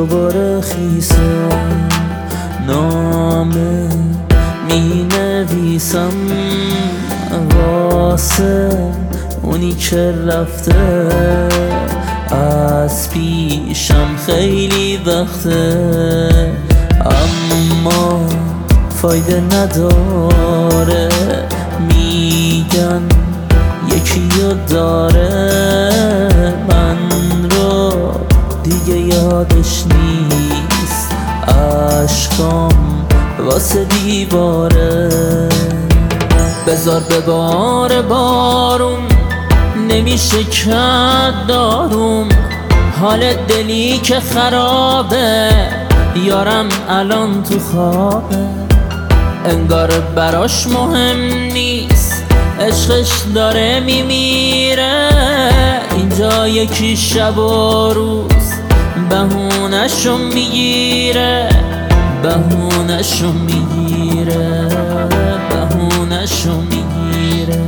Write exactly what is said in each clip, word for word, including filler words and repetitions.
دوباره خیسه نامه می نویسم واسه اونی که رفته از پیشم خیلی وقته، اما فایده نداره، میگن یکی رو داره، من رو دیگه یادش نیست، عشقام واسه دیواره. بذار بباره بارون، نمیشه کت داروم، حال دلی که خرابه، یارم الان تو خوابه، انگار براش مهم نیست، عشقش داره میمیره، اینجا یکی شب و روز بهونه‌شو میگیره، بهونه‌شو میگیره، بهونه‌شو میگیره.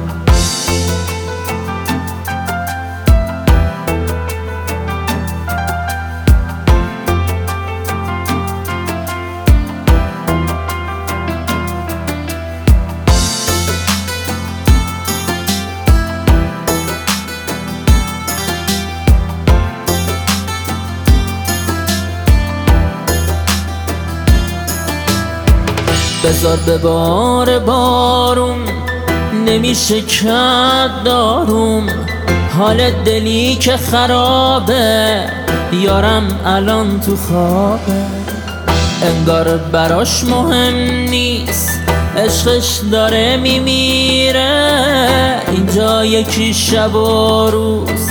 بذار بباره بارون، نمیشه کت داروم، حال دلی که خرابه، یارم الان تو خوابه، انگار براش مهم نیست، عشقش داره میمیره، اینجا یکی شب و روز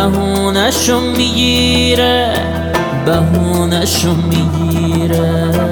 بهونه‌شو میگیره، بهونه‌شو میگیره.